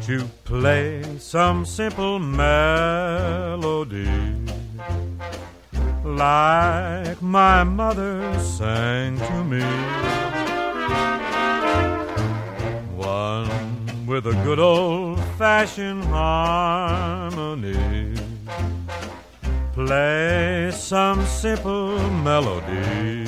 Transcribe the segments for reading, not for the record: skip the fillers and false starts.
Won't you play some simple melody like my mother sang to me? One with a good old-fashioned harmony. Play some simple melody.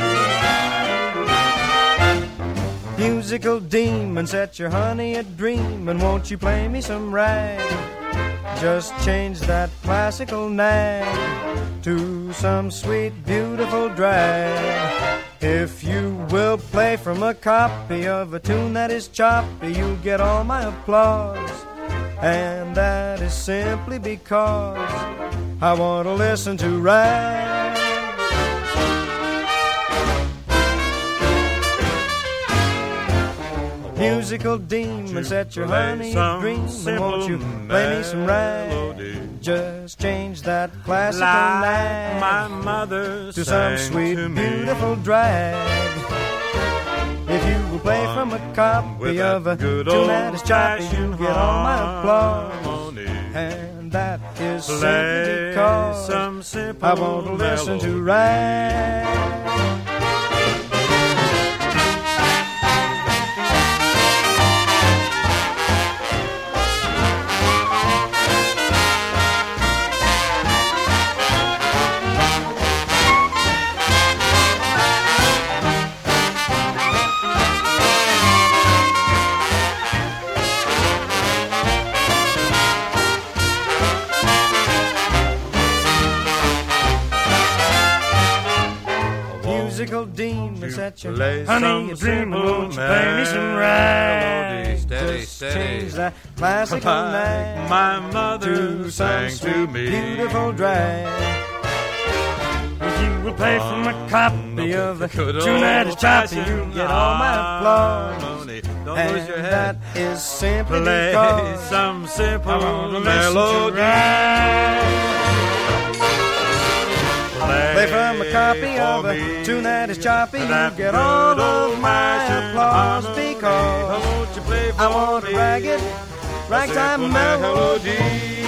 Musical demon, set your honey a dreamin'. Won't you play me some rag? Just change that classical nag to some sweet, beautiful drag. If you will play from a copy of a tune that is choppy, you'll get all my applause. And that is simply because I want to listen to rag. Musical demon, set your honey a dreamin'. Won't you play me some rag? Just change that classical nag my mother to some sweet, beautiful drag. If you will play from a copy of a tune that is choppy, you'll get all my applause. And that is simply because I want to listen to rag. Musical demon, set your honey a dreamin'. Won't you play me some rag? Steady, Just steady. change that classical nag my mother to some sang to sweet, me. beautiful drag. If you will play from a copy of a tune that is choppy, you'll get all my applause. Don't lose your And head. that is simply Play because some simple I want to melody. Play from a copy of a tune that is choppy, you get all of my applause because I want a ragged, ragtime melody.